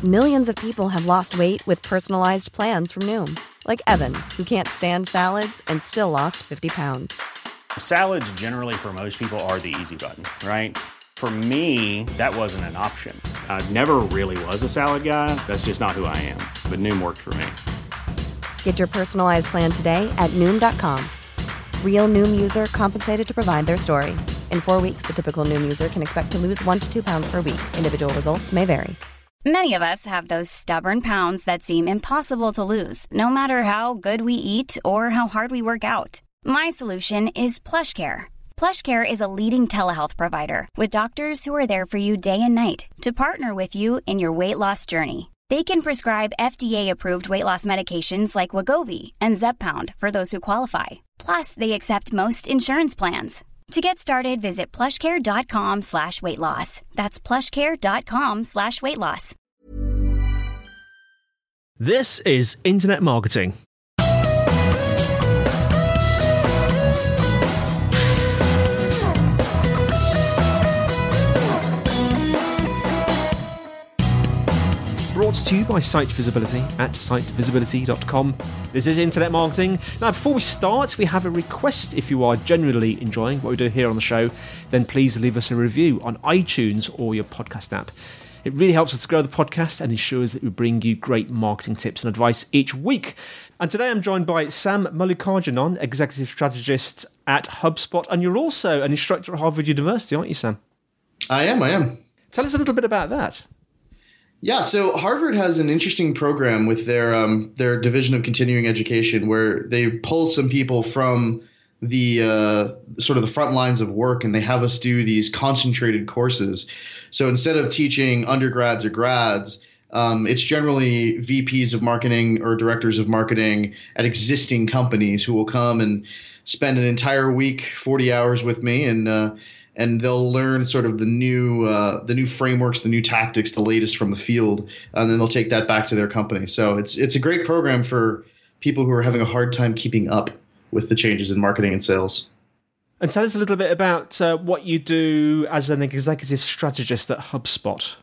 Millions of people have lost weight with personalized plans from Noom. Like Evan, who can't stand salads and still lost 50 pounds. Salads generally for most people are the easy button, right? For me, that wasn't an option. I never really was a salad guy. That's just not who I am. But Noom worked for me. Get your personalized plan today at Noom.com. Real Noom user compensated to provide their story. In 4 weeks, the typical Noom user can expect to lose 1 to 2 pounds per week. Individual results may vary. Many of us have those stubborn pounds that seem impossible to lose, no matter how good we eat or how hard we work out. My solution is PlushCare. PlushCare is a leading telehealth provider with doctors who are there for you day and night to partner with you in your weight loss journey. They can prescribe FDA-approved weight loss medications like Wegovy and Zepbound for those who qualify. Plus, they accept most insurance plans. To get started, visit plushcare.com/weightloss. That's plushcare.com/weightloss. This is Internet Marketing. Brought to you by Site Visibility at sitevisibility.com. This is Internet Marketing. Now, before we start, we have a request. If you are genuinely enjoying what we do here on the show, then please leave us a review on iTunes or your podcast app. It really helps us to grow the podcast and ensures that we bring you great marketing tips and advice each week. And today I'm joined by Sam Mallikarjunan, Executive Strategist at HubSpot, and you're also an instructor at Harvard University, aren't you, Sam? I am. Tell us a little bit about that. Yeah, so Harvard has an interesting program with their division of continuing education where they pull some people from the sort of the front lines of work, and they have us do these concentrated courses. So instead of teaching undergrads or grads, it's generally VPs of marketing or directors of marketing at existing companies who will come and spend an entire week, 40 hours with me, and they'll learn sort of the new frameworks, the new tactics, the latest from the field, and then they'll take that back to their company. So it's a great program for people who are having a hard time keeping up with the changes in marketing and sales. And tell us a little bit about what you do as an executive strategist at HubSpot.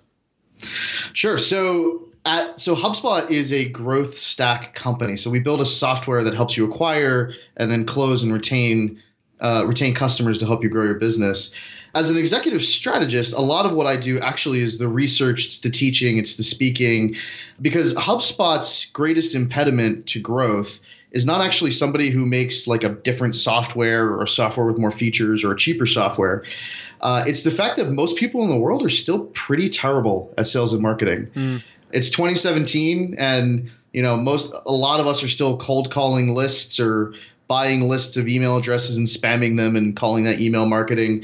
Sure. So HubSpot is a growth stack company. So we build a software that helps you acquire and then close and retain customers to help you grow your business. As an executive strategist, a lot of what I do actually is the research, it's the teaching, it's the speaking, because HubSpot's greatest impediment to growth is not actually somebody who makes like a different software or a software with more features or a cheaper software. It's the fact that most people in the world are still pretty terrible at sales and marketing. It's 2017, and a lot of us are still cold calling lists or buying lists of email addresses and spamming them and calling that email marketing.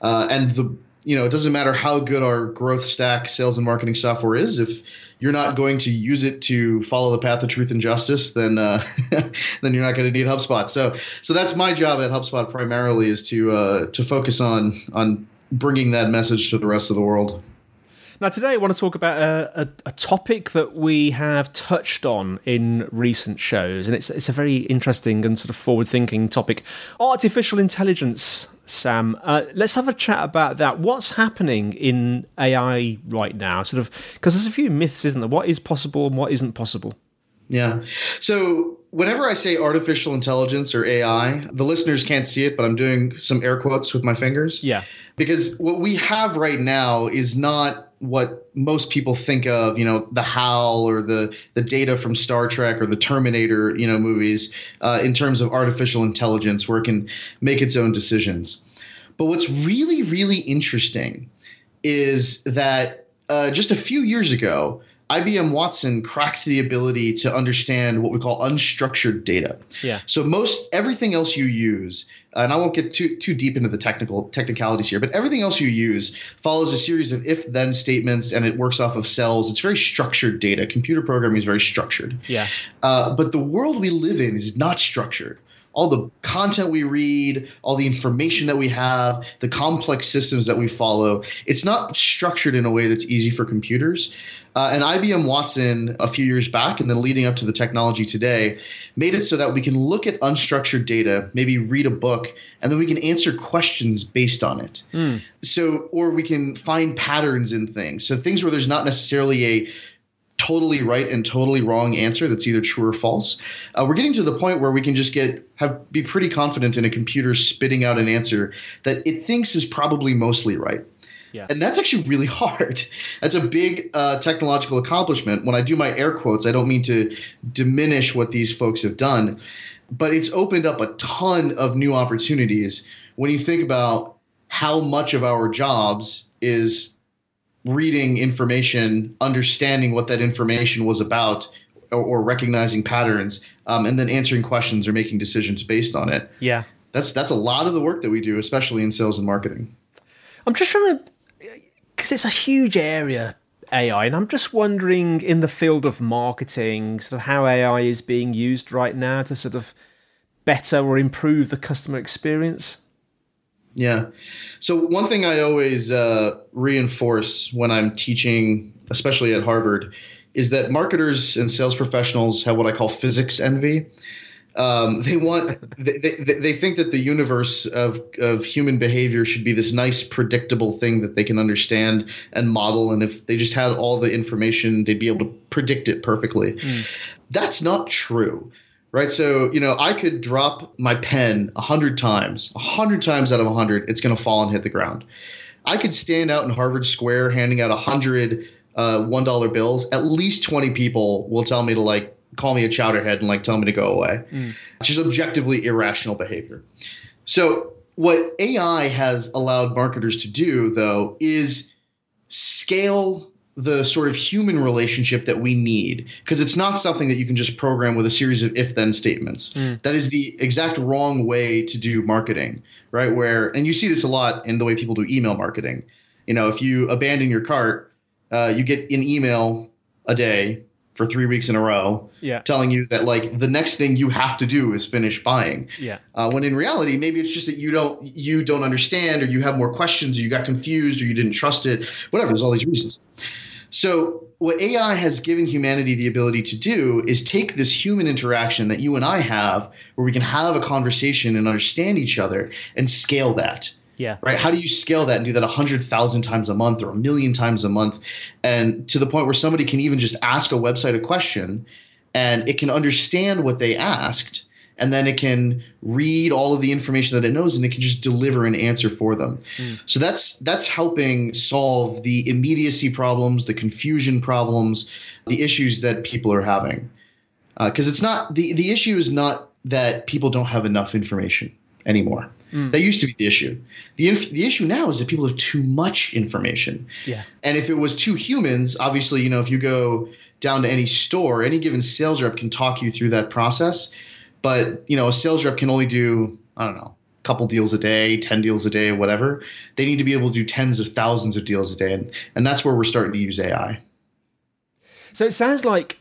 It doesn't matter how good our growth stack sales and marketing software is. If you're not going to use it to follow the path of truth and justice, then then you're not going to need HubSpot. So that's my job at HubSpot primarily, is to focus on bringing that message to the rest of the world. Now, today I want to talk about a topic that we have touched on in recent shows, and it's a very interesting and sort of forward-thinking topic. Artificial intelligence, Sam. Let's have a chat about that. What's happening in AI right now? Sort of, because there's a few myths, isn't there? What is possible and what isn't possible? Yeah. So whenever I say artificial intelligence or AI, the listeners can't see it, but I'm doing some air quotes with my fingers. Yeah. Because what we have right now is not what most people think of, the HAL or the data from Star Trek or the Terminator, movies, in terms of artificial intelligence, where it can make its own decisions. But what's really, really interesting is that just a few years ago, IBM Watson cracked the ability to understand what we call unstructured data. Yeah. So everything else you use, and I won't get too deep into the technicalities here, but everything else you use follows a series of if-then statements, and it works off of cells. It's very structured data. Computer programming is very structured. Yeah. But the world we live in is not structured. All the content we read, all the information that we have, the complex systems that we follow, it's not structured in a way that's easy for computers. And IBM Watson a few years back, and then leading up to the technology today, made it so that we can look at unstructured data, maybe read a book, and then we can answer questions based on it. Or we can find patterns in things. So things where there's not necessarily totally right and totally wrong answer that's either true or false. We're getting to the point where we can just be pretty confident in a computer spitting out an answer that it thinks is probably mostly right. Yeah. And that's actually really hard. That's a big technological accomplishment. When I do my air quotes, I don't mean to diminish what these folks have done, but it's opened up a ton of new opportunities when you think about how much of our jobs is reading information, understanding what that information was about, or recognizing patterns, and then answering questions or making decisions based on it. Yeah. That's a lot of the work that we do, especially in sales and marketing. I'm just trying to, because it's a huge area, AI, and I'm just wondering in the field of marketing, sort of how AI is being used right now to sort of better or improve the customer experience. Yeah. So one thing I always reinforce when I'm teaching, especially at Harvard, is that marketers and sales professionals have what I call physics envy. They think that the universe of human behavior should be this nice, predictable thing that they can understand and model. And if they just had all the information, they'd be able to predict it perfectly. That's not true. Right. So, I could drop my pen 100 times, 100 times out of 100, it's going to fall and hit the ground. I could stand out in Harvard Square handing out 100 $1 bills. At least 20 people will tell me to call me a chowderhead and tell me to go away, which is objectively irrational behavior. So what AI has allowed marketers to do, though, is scale the sort of human relationship that we need, because it's not something that you can just program with a series of if-then statements. That is the exact wrong way to do marketing, right? And you see this a lot in the way people do email marketing. If you abandon your cart, you get an email a day for 3 weeks in a row telling you that the next thing you have to do is finish buying. When in reality, maybe it's just that you don't understand, or you have more questions, or you got confused, or you didn't trust it, whatever. There's all these reasons. So what AI has given humanity the ability to do is take this human interaction that you and I have, where we can have a conversation and understand each other, and scale that. Yeah. Right. How do you scale that and do that 100,000 times a month or 1 million times a month? And to the point where somebody can even just ask a website a question and it can understand what they asked, and then it can read all of the information that it knows, and it can just deliver an answer for them. So that's helping solve the immediacy problems, the confusion problems, the issues that people are having. Because it's not the issue is not that people don't have enough information anymore. That used to be the issue. The issue now is that people have too much information. Yeah. And if it was two humans, obviously, if you go down to any store, any given sales rep can talk you through that process. But, a sales rep can only do, I don't know, a couple deals a day, 10 deals a day, whatever. They need to be able to do tens of thousands of deals a day. And that's where we're starting to use AI. So it sounds like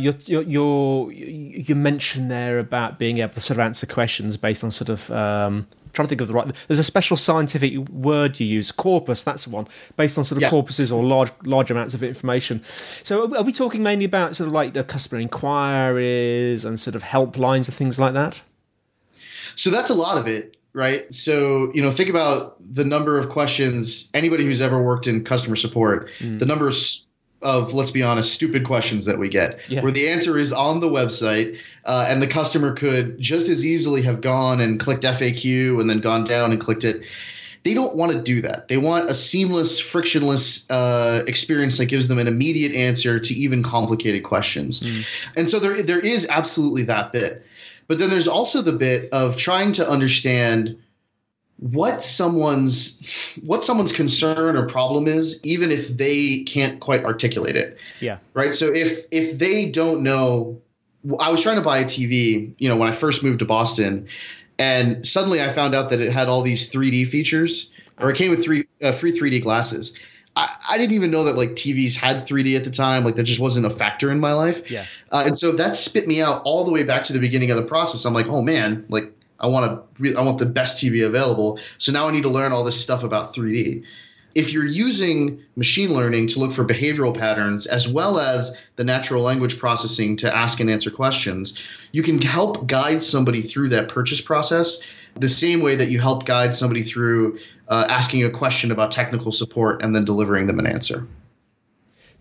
you mentioned there about being able to sort of answer questions based on sort of trying to think of the right. There's a special scientific word you use, corpus. That's the one, based on sort of corpuses or large amounts of information. So are we talking mainly about sort of the customer inquiries and sort of helplines and things like that? So that's a lot of it, right? So think about the number of questions. Anybody who's ever worked in customer support, the numbers of, let's be honest, stupid questions that we get, where the answer is on the website, and the customer could just as easily have gone and clicked FAQ and then gone down and clicked it. They don't want to do that. They want a seamless, frictionless experience that gives them an immediate answer to even complicated questions. And so there is absolutely that bit. But then there's also the bit of trying to understand what someone's concern or problem is, even if they can't quite articulate it. Yeah. Right. So if they don't know, I was trying to buy a TV, when I first moved to Boston, and suddenly I found out that it had all these 3D features, or it came with free 3D glasses. I didn't even know that TVs had 3D at the time. That just wasn't a factor in my life. Yeah. And so that spit me out all the way back to the beginning of the process. I'm like, oh man, I want the best TV available. So now I need to learn all this stuff about 3D. If you're using machine learning to look for behavioral patterns, as well as the natural language processing to ask and answer questions, you can help guide somebody through that purchase process the same way that you help guide somebody through asking a question about technical support and then delivering them an answer.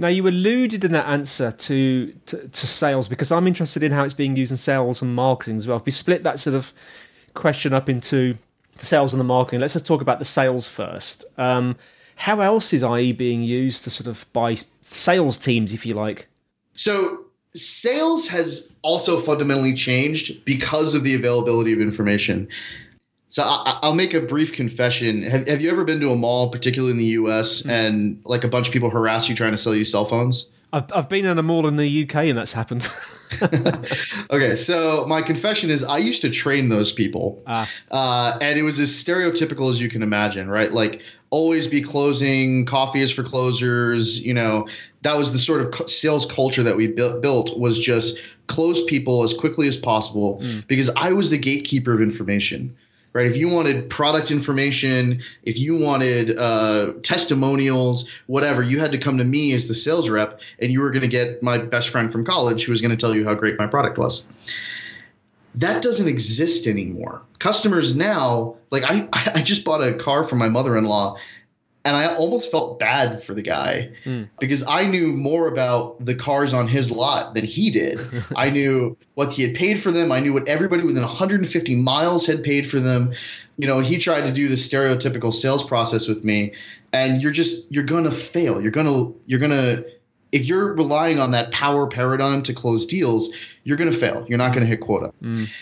Now, you alluded in that answer to sales, because I'm interested in how it's being used in sales and marketing as well. If we split that sort of question up into the sales and the marketing, let's just talk about the sales first. How else is IE being used to sort of by sales teams, if you like? So sales has also fundamentally changed because of the availability of information. So I'll make a brief confession. Have you ever been to a mall, particularly in the US, and like a bunch of people harass you trying to sell you cell phones? I've been in a mall in the UK and that's happened. Okay, so my confession is I used to train those people. And it was as stereotypical as you can imagine, right? Like always be closing, coffee is for closers. You know, that was the sort of sales culture that we built, was just close people as quickly as possible because I was the gatekeeper of information. Right. If you wanted product information, if you wanted testimonials, whatever, you had to come to me as the sales rep, and you were going to get my best friend from college who was going to tell you how great my product was. That doesn't exist anymore. Customers now, like I just bought a car for my mother-in-law, and I almost felt bad for the guy because I knew more about the cars on his lot than he did. I knew what he had paid for them. I knew what everybody within 150 miles had paid for them. You know, he tried to do the stereotypical sales process with me, and you're going to fail. You're going to if you're relying on that power paradigm to close deals, you're going to fail. You're not going to hit quota.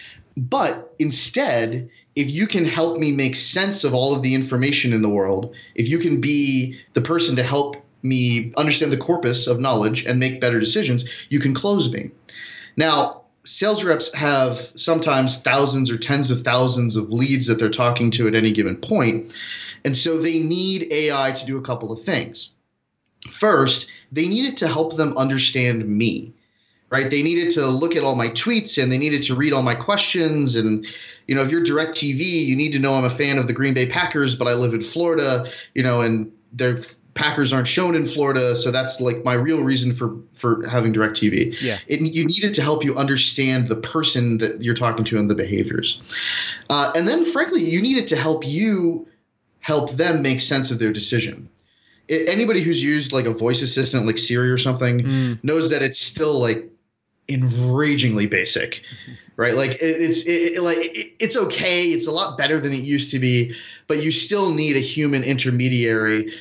But instead, if you can help me make sense of all of the information in the world, if you can be the person to help me understand the corpus of knowledge and make better decisions, you can close me. Now, sales reps have sometimes thousands or tens of thousands of leads that they're talking to at any given point. And so they need AI to do a couple of things. First, they need it to help them understand me. Right? They needed to look at all my tweets and they needed to read all my questions. And, you know, if you're DirecTV, you need to know I'm a fan of the Green Bay Packers, but I live in Florida, you know, and their Packers aren't shown in Florida. So that's like my real reason for having DirecTV. Yeah. You need it to help you understand the person that you're talking to and the behaviors. And then, frankly, you need it to help you help them make sense of their decision. Anybody who's used like a voice assistant like Siri or something knows that it's still like enragingly basic, right? Like it's okay. It's a lot better than it used to be, but you still need a human intermediary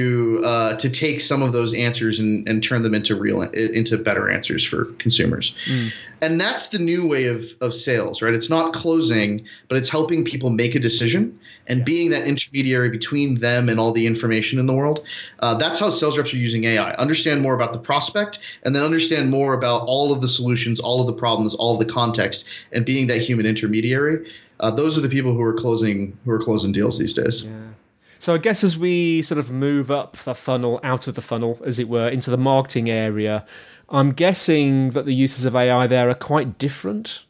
to take some of those answers and turn them into better answers for consumers. And that's the new way of sales, right? It's not closing, but it's helping people make a decision and being that intermediary between them and all the information in the world. That's how sales reps are using AI. Understand more about the prospect and then understand more about all of the solutions, all of the problems, all of the context, and being that human intermediary. Those are the people who are closing deals these days. Yeah. So I guess as we sort of move up the funnel, out of the funnel, as it were, into the marketing area, I'm guessing that the uses of AI there are quite different?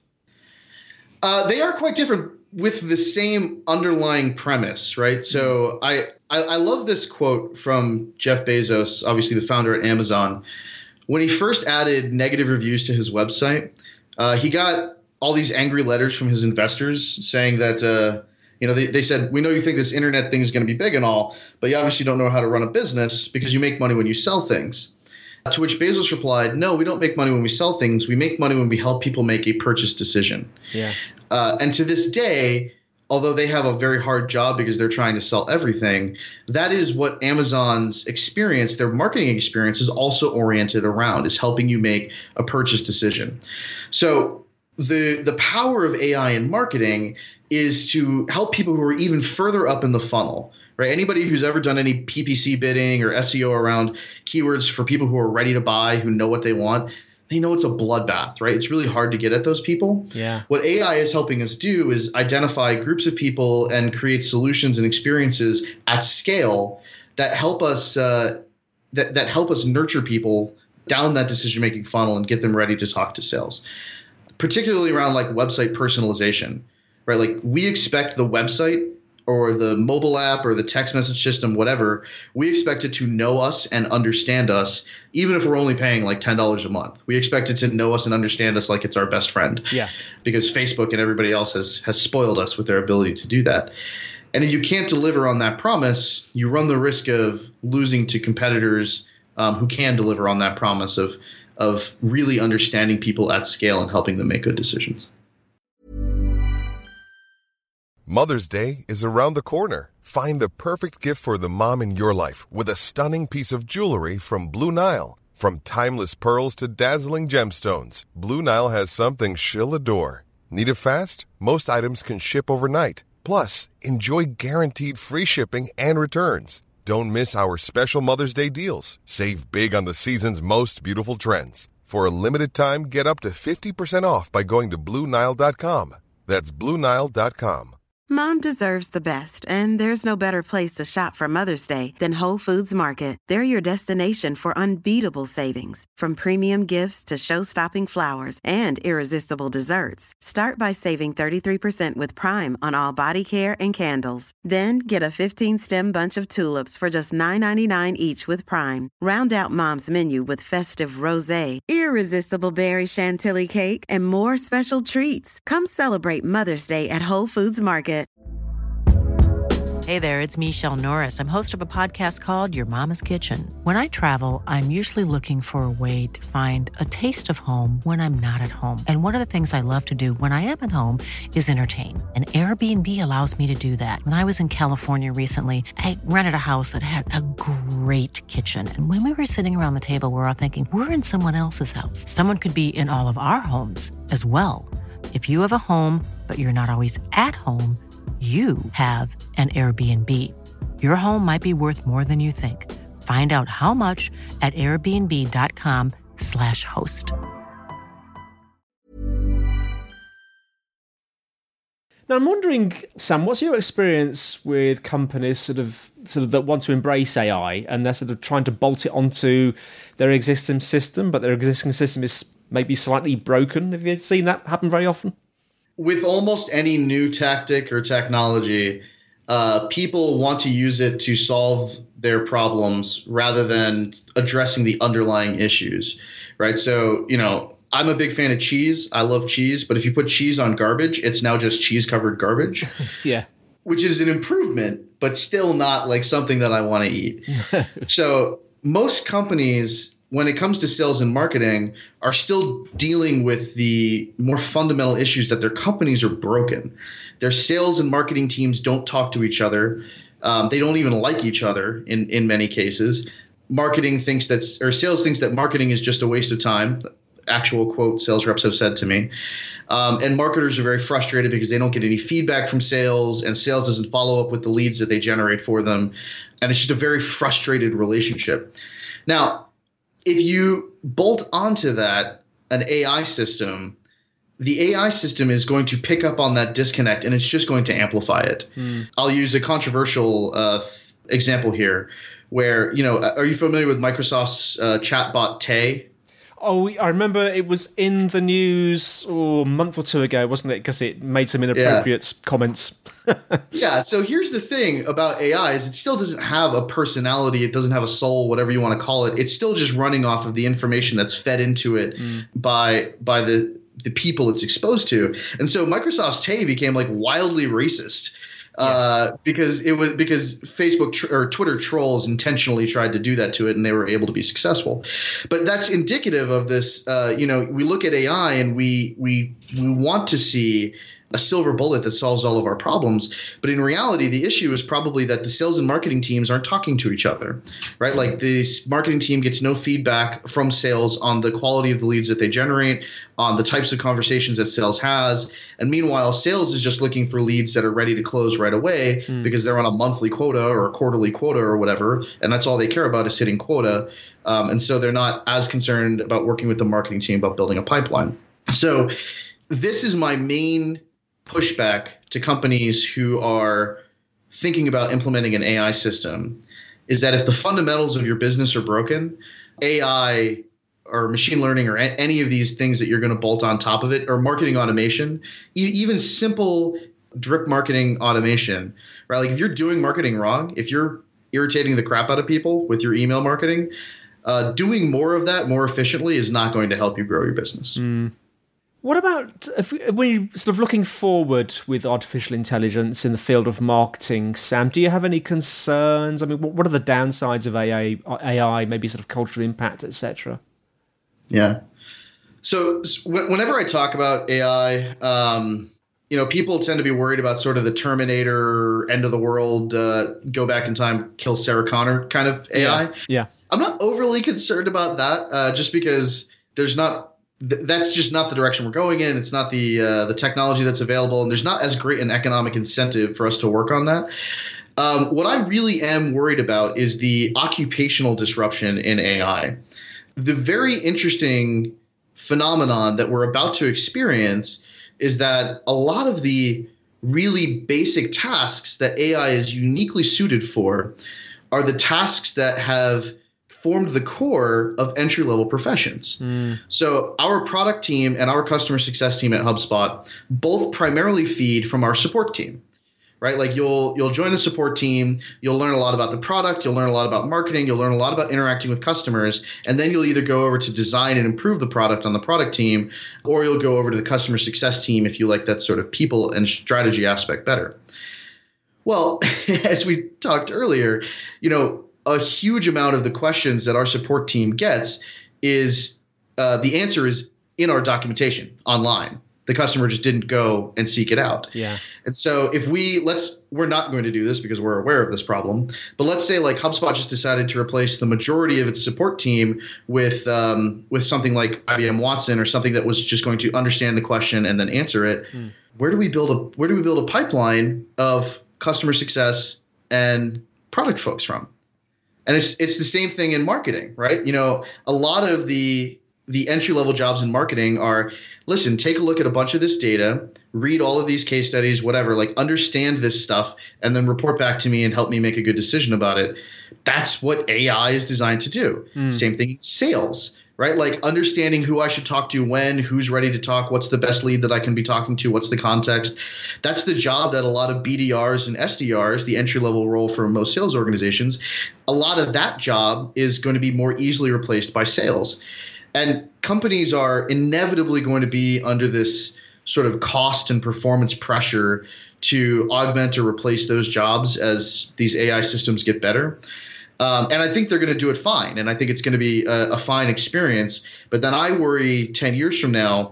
They are quite different with the same underlying premise, right? So I love this quote from Jeff Bezos, obviously the founder at Amazon. When he first added negative reviews to his website, he got all these angry letters from his investors saying that they said, we know you think this internet thing is going to be big and all, but you obviously don't know how to run a business because you make money when you sell things. To which Bezos replied, no, we don't make money when we sell things. We make money when we help people make a purchase decision. Yeah. And to this day, although they have a very hard job because they're trying to sell everything, that is what Amazon's experience, their marketing experience, is also oriented around, is helping you make a purchase decision. So the power of AI in marketing is to help people who are even further up in the funnel, right? Anybody who's ever done any PPC bidding or SEO around keywords for people who are ready to buy, who know what they want, they know it's a bloodbath, right? It's really hard to get at those people. Yeah. What AI is helping us do is identify groups of people and create solutions and experiences at scale that help us that help us nurture people down that decision-making funnel and get them ready to talk to sales, particularly around like website personalization. Right, like we expect the website or the mobile app or the text message system, whatever, we expect it to know us and understand us, even if we're only paying like $10 a month. We expect it to know us and understand us like it's our best friend. Yeah. Because Facebook and everybody else has spoiled us with their ability to do that. And if you can't deliver on that promise, you run the risk of losing to competitors who can deliver on that promise of really understanding people at scale and helping them make good decisions. Mother's Day is around the corner. Find the perfect gift for the mom in your life with a stunning piece of jewelry from Blue Nile. From timeless pearls to dazzling gemstones, Blue Nile has something she'll adore. Need it fast? Most items can ship overnight. Plus, enjoy guaranteed free shipping and returns. Don't miss our special Mother's Day deals. Save big on the season's most beautiful trends. For a limited time, get up to 50% off by going to BlueNile.com. That's BlueNile.com. Mom deserves the best, and there's no better place to shop for Mother's Day than Whole Foods Market. They're your destination for unbeatable savings, from premium gifts to show-stopping flowers and irresistible desserts. Start by saving 33% with Prime on all body care and candles. Then get a 15-stem bunch of tulips for just $9.99 each with Prime. Round out Mom's menu with festive rosé, irresistible berry chantilly cake, and more special treats. Come celebrate Mother's Day at Whole Foods Market. Hey there, it's Michelle Norris. I'm host of a podcast called Your Mama's Kitchen. When I travel, I'm usually looking for a way to find a taste of home when I'm not at home. And one of the things I love to do when I am at home is entertain. And Airbnb allows me to do that. When I was in California recently, I rented a house that had a great kitchen. And when we were sitting around the table, we're all thinking, we're in someone else's house. Someone could be in all of our homes as well. If you have a home, but you're not always at home, you have an Airbnb. Your home might be worth more than you think. Find out how much at airbnb.com/host. Now, I'm wondering, Sam, what's your experience with companies sort of that want to embrace AI and they're sort of trying to bolt it onto their existing system, but their existing system is maybe slightly broken? Have you seen that happen very often? With almost any new tactic or technology, people want to use it to solve their problems rather than addressing the underlying issues, right? So, I'm a big fan of cheese. I love cheese, but if you put cheese on garbage, it's now just cheese-covered garbage. Yeah. Which is an improvement, but still not like something that I want to eat. So most companies, when it comes to sales and marketing, are still dealing with the more fundamental issues that their companies are broken. Their sales and marketing teams don't talk to each other. They don't even like each other in many cases. Sales thinks that marketing is just a waste of time. Actual quote sales reps have said to me. And marketers are very frustrated because they don't get any feedback from sales, and sales doesn't follow up with the leads that they generate for them. And it's just a very frustrated relationship. Now, if you bolt onto that an AI system, the AI system is going to pick up on that disconnect, and it's just going to amplify it. I'll use a controversial example here where, are you familiar with Microsoft's chatbot Tay? Oh, I remember it was in the news a month or two ago, wasn't it? Because it made some inappropriate comments. Yeah. So here's the thing about AI is it still doesn't have a personality. It doesn't have a soul, whatever you want to call it. It's still just running off of the information that's fed into it by the people it's exposed to. And so Microsoft's Tay became like wildly racist. Because Facebook or Twitter trolls intentionally tried to do that to it, and they were able to be successful. But that's indicative of this. We look at AI and we want to see a silver bullet that solves all of our problems. But in reality, the issue is probably that the sales and marketing teams aren't talking to each other, right? Like the marketing team gets no feedback from sales on the quality of the leads that they generate, on the types of conversations that sales has. And meanwhile, sales is just looking for leads that are ready to close right away because they're on a monthly quota or a quarterly quota or whatever. And that's all they care about is hitting quota. And so they're not as concerned about working with the marketing team about building a pipeline. So this is my main pushback to companies who are thinking about implementing an AI system, is that if the fundamentals of your business are broken, AI or machine learning or any of these things that you're going to bolt on top of it, or marketing automation, even simple drip marketing automation, right? Like if you're doing marketing wrong, if you're irritating the crap out of people with your email marketing, doing more of that more efficiently is not going to help you grow your business. What about when you're sort of looking forward with artificial intelligence in the field of marketing, Sam? Do you have any concerns? I mean, what are the downsides of AI, maybe sort of cultural impact, etc.? Yeah. So whenever I talk about AI, people tend to be worried about sort of the Terminator, end of the world, go back in time, kill Sarah Connor kind of AI. Yeah. I'm not overly concerned about that, just because that's just not the direction we're going in. It's not the technology that's available, and there's not as great an economic incentive for us to work on that. What I really am worried about is the occupational disruption in AI. The very interesting phenomenon that we're about to experience is that a lot of the really basic tasks that AI is uniquely suited for are the tasks that have formed the core of entry-level professions. So our product team and our customer success team at HubSpot both primarily feed from our support team, right? Like you'll join the support team, you'll learn a lot about the product, you'll learn a lot about marketing, you'll learn a lot about interacting with customers, and then you'll either go over to design and improve the product on the product team, or you'll go over to the customer success team if you like that sort of people and strategy aspect better. Well, as we talked earlier, a huge amount of the questions that our support team gets is the answer is in our documentation online. The customer just didn't go and seek it out. Yeah. And so if we're not going to do this because we're aware of this problem, but let's say like HubSpot just decided to replace the majority of its support team with something like IBM Watson or something that was just going to understand the question and then answer it. Where do we build a pipeline of customer success and product folks from? And it's the same thing in marketing, right? A lot of the entry-level jobs in marketing are, listen, take a look at a bunch of this data, read all of these case studies, whatever, like understand this stuff, and then report back to me and help me make a good decision about it. That's what AI is designed to do. Same thing in sales, right? Like understanding who I should talk to when, who's ready to talk, what's the best lead that I can be talking to, what's the context. That's the job that a lot of BDRs and SDRs, the entry-level role for most sales organizations, a lot of that job is going to be more easily replaced by sales. And companies are inevitably going to be under this sort of cost and performance pressure to augment or replace those jobs as these AI systems get better. And I think they're going to do it fine. And I think it's going to be a fine experience. But then I worry 10 years from now,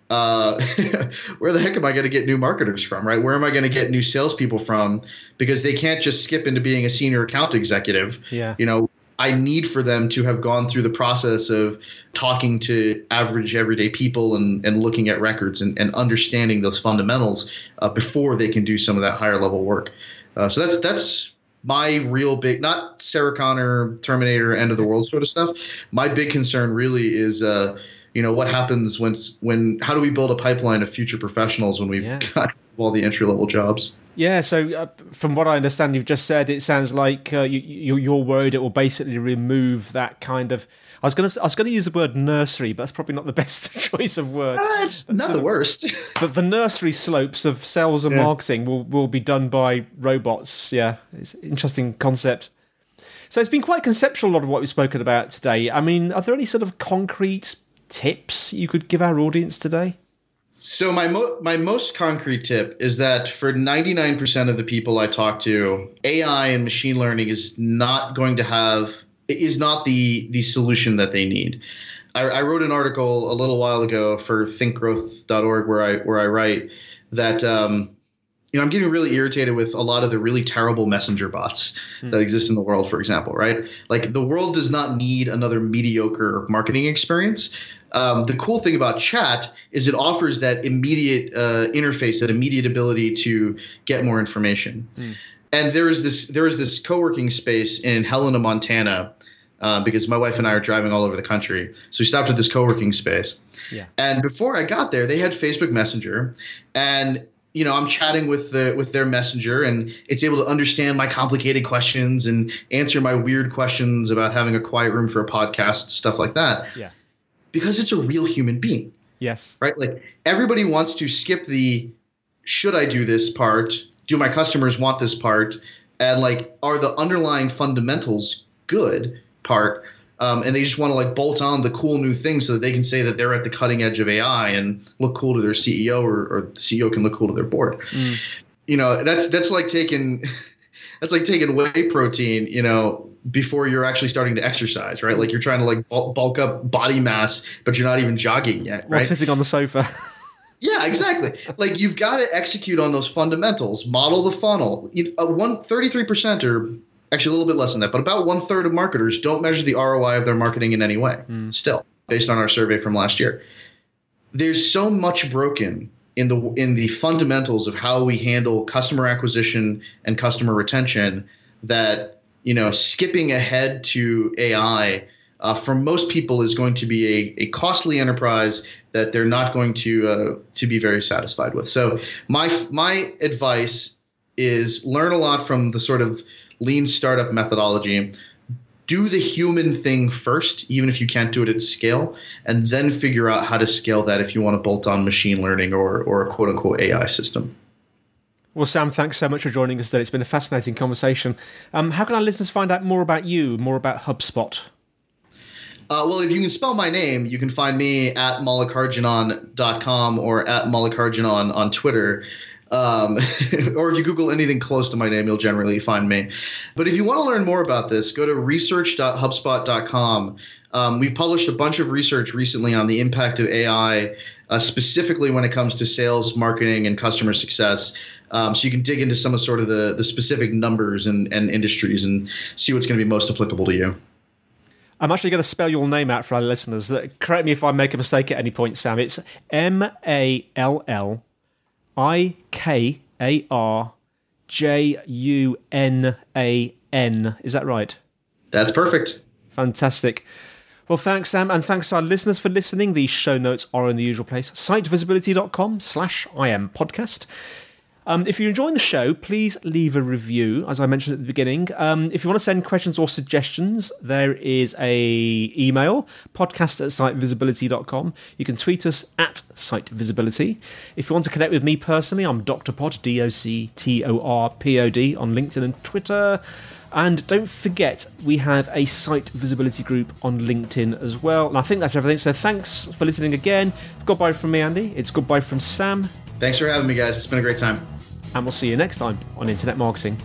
where the heck am I going to get new marketers from, right? Where am I going to get new salespeople from? Because they can't just skip into being a senior account executive. Yeah. I need for them to have gone through the process of talking to average everyday people and looking at records and understanding those fundamentals before they can do some of that higher level work. So that's my real big, not Sarah Connor, Terminator, end of the world sort of stuff. My big concern really is, what happens how do we build a pipeline of future professionals when we've got all the entry level jobs? Yeah, so from what I understand, you've just said, it sounds like you're worried it will basically remove that kind of. I was going to use the word nursery, but that's probably not the best choice of words. It's not the worst. But the nursery slopes of sales and marketing will be done by robots. Yeah, it's an interesting concept. So it's been quite conceptual, a lot of what we've spoken about today. I mean, are there any sort of concrete tips you could give our audience today? So my most concrete tip is that for 99% of the people I talk to, AI and machine learning is not the solution that they need. I wrote an article a little while ago for thinkgrowth.org where I write that I'm getting really irritated with a lot of the really terrible messenger bots that exist in the world, for example, right? Like the world does not need another mediocre marketing experience. The cool thing about chat is it offers that immediate interface, that immediate ability to get more information. And there is this co-working space in Helena, Montana, because my wife and I are driving all over the country. So we stopped at this co-working space. Yeah. And before I got there, they had Facebook Messenger, and I'm chatting with their messenger, and it's able to understand my complicated questions and answer my weird questions about having a quiet room for a podcast, stuff like that. Yeah. Because it's a real human being. Yes. Right? Like everybody wants to skip the should I do this part? Do my customers want this part? And like, are the underlying fundamentals good part? And they just want to like bolt on the cool new things so that they can say that they're at the cutting edge of AI and look cool to their CEO, or the CEO can look cool to their board. You know, that's like taking whey protein, you know, before you're actually starting to exercise, right? Like you're trying to like bulk up body mass, but you're not even jogging yet, right? Or sitting on the sofa. Yeah, exactly. Like you've got to execute on those fundamentals, model the funnel. 33%, or actually a little bit less than that, but about 1/3 of marketers don't measure the ROI of their marketing in any way still, based on our survey from last year. There's so much broken in the fundamentals of how we handle customer acquisition and customer retention that, you know, skipping ahead to AI for most people is going to be a costly enterprise that they're not going to be very satisfied with. So my advice is learn a lot from the sort of lean startup methodology. Do the human thing first, even if you can't do it at scale, and then figure out how to scale that if you want to bolt on machine learning or a quote-unquote AI system. Well, Sam, thanks so much for joining us today. It's been a fascinating conversation. How can our listeners find out more about you, more about HubSpot? Well, if you can spell my name, you can find me at mallikarjunan.com or at mallikarjunan on Twitter. Or if you Google anything close to my name, you'll generally find me. But if you want to learn more about this, go to research.hubspot.com. We've published a bunch of research recently on the impact of AI, specifically when it comes to sales, marketing, and customer success. So you can dig into some of sort of the specific numbers and industries and see what's going to be most applicable to you. I'm actually going to spell your name out for our listeners. Correct me if I make a mistake at any point, Sam. It's MALLIKARJUNAN. Is that right? That's perfect. Fantastic. Well, thanks, Sam, and thanks to our listeners for listening. The show notes are in the usual place, sitevisibility.com/IM podcast. If you're enjoying the show, please leave a review, as I mentioned at the beginning. If you want to send questions or suggestions, there is a email, podcast@sitevisibility.com. You can tweet us at sitevisibility. If you want to connect with me personally, I'm Dr. Pod, DOCTORPOD, on LinkedIn and Twitter. And don't forget, we have a Site Visibility group on LinkedIn as well. And I think that's everything. So thanks for listening again. Goodbye from me, Andy. It's goodbye from Sam. Thanks for having me, guys. It's been a great time. And we'll see you next time on Internet Marketing.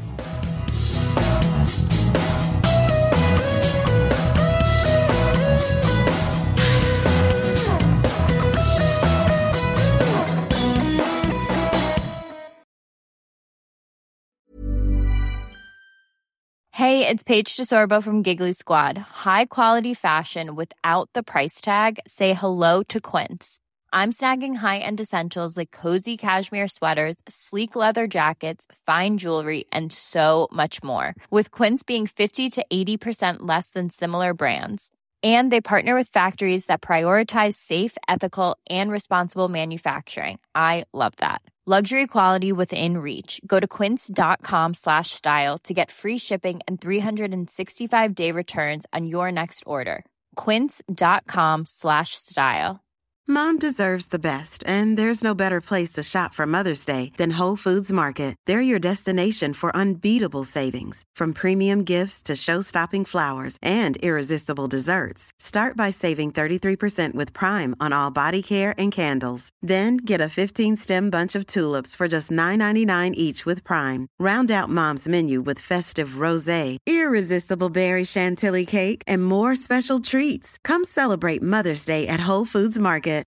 Hey, it's Paige DeSorbo from Giggly Squad. High quality fashion without the price tag. Say hello to Quince. I'm snagging high-end essentials like cozy cashmere sweaters, sleek leather jackets, fine jewelry, and so much more. With Quince being 50 to 80% less than similar brands. And they partner with factories that prioritize safe, ethical, and responsible manufacturing. I love that. Luxury quality within reach. Go to quince.com/style to get free shipping and 365-day returns on your next order. Quince.com/style. Mom deserves the best, and there's no better place to shop for Mother's Day than Whole Foods Market. They're your destination for unbeatable savings, from premium gifts to show-stopping flowers and irresistible desserts. Start by saving 33% with Prime on all body care and candles. Then get a 15-stem bunch of tulips for just $9.99 each with Prime. Round out Mom's menu with festive rosé, irresistible berry chantilly cake, and more special treats. Come celebrate Mother's Day at Whole Foods Market.